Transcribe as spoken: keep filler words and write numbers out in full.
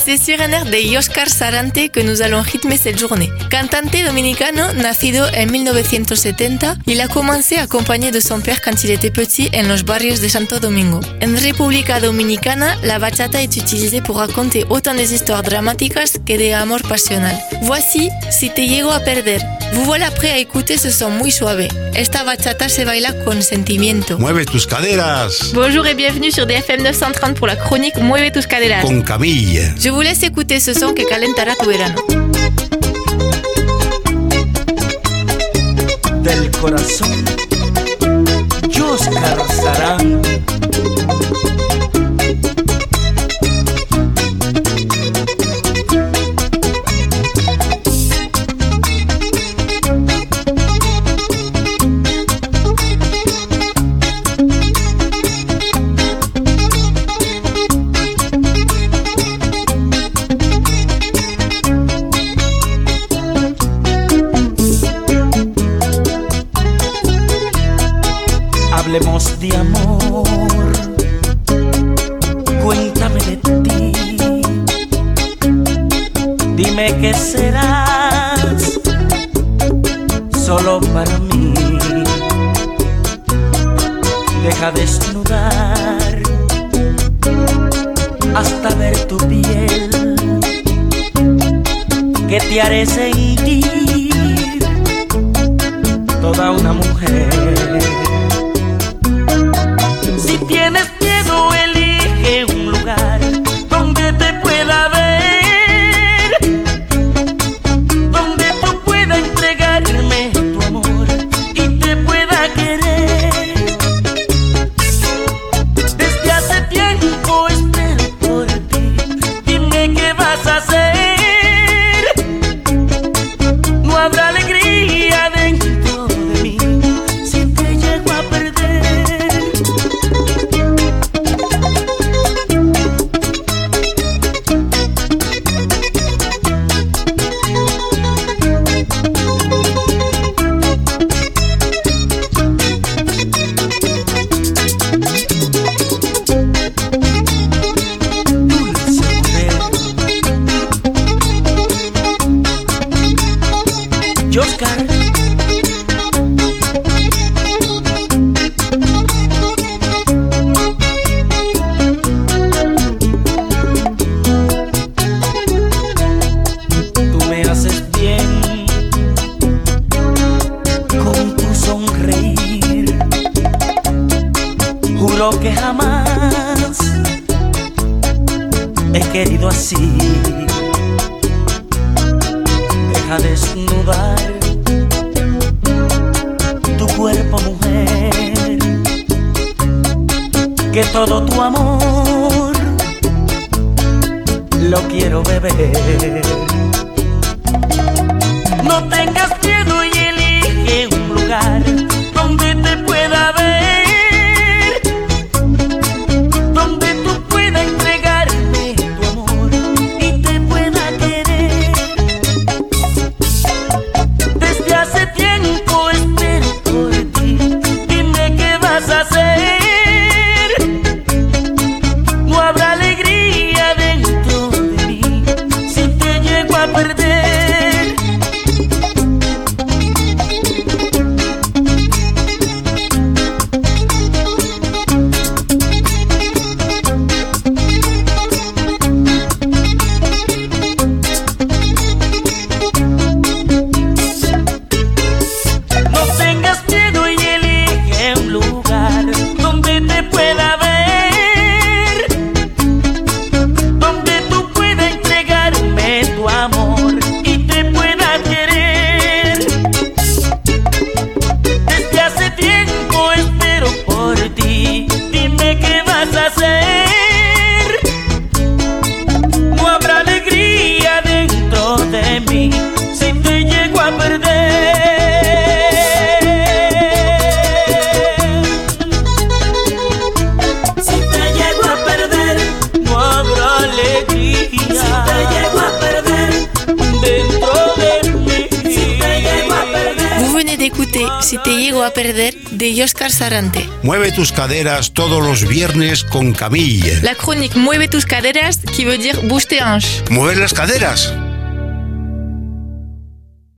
C'est sur un air de Oscar Sarante que nous allons rythmer cette journée. Cantante dominicano, nacido en mil novecientos setenta, il a commencé accompagné de son père quand il était petit en los barrios de Santo Domingo. En República Dominicana, la bachata est utilisée pour raconter autant des histoires dramáticas que de amor pasional. Voici Si te llego a perder. Vous voilà prêt à écouter ce son muy suave. Esta bachata se baila con sentimiento. Mueve tus caderas. Bonjour et bienvenue sur D F M neuf cent trente pour la chronique Mueve tus caderas. Con Camille. Je vous laisse écouter ce son que calentará tu verano. Del corazón, Oscar Sarante. Hablemos de amor, cuéntame de ti, dime qué serás solo para mí. Deja desnudar hasta ver tu piel, que te haré sentir toda una mujer. Si tienes miedo, elige un lugar donde te pueda ver, donde tú puedas entregarme tu amor y te pueda querer. Desde hace tiempo espero por ti, dime qué vas a hacer. No habrá alegría dentro de mí si te llego a perder. Oscar, tú me haces bien con tu sonreír. Juro que jamás he querido así. Deja desnudar tu cuerpo, mujer, que todo tu amor lo quiero beber. No tengas miedo y elige un lugar donde te pueda ver, donde tú puedas entregarme tu amor y te pueda querer. Desde hace tiempo espero por ti, dime qué vas a hacer. No habrá alegría dentro de mí si te llego a perder. Si te llego a perder, de Óscar Sarante. Mueve tus caderas todos los viernes con Camille. La chronique Mueve tus caderas, qui veut dire bouge tes hanches. ¿Mover las caderas?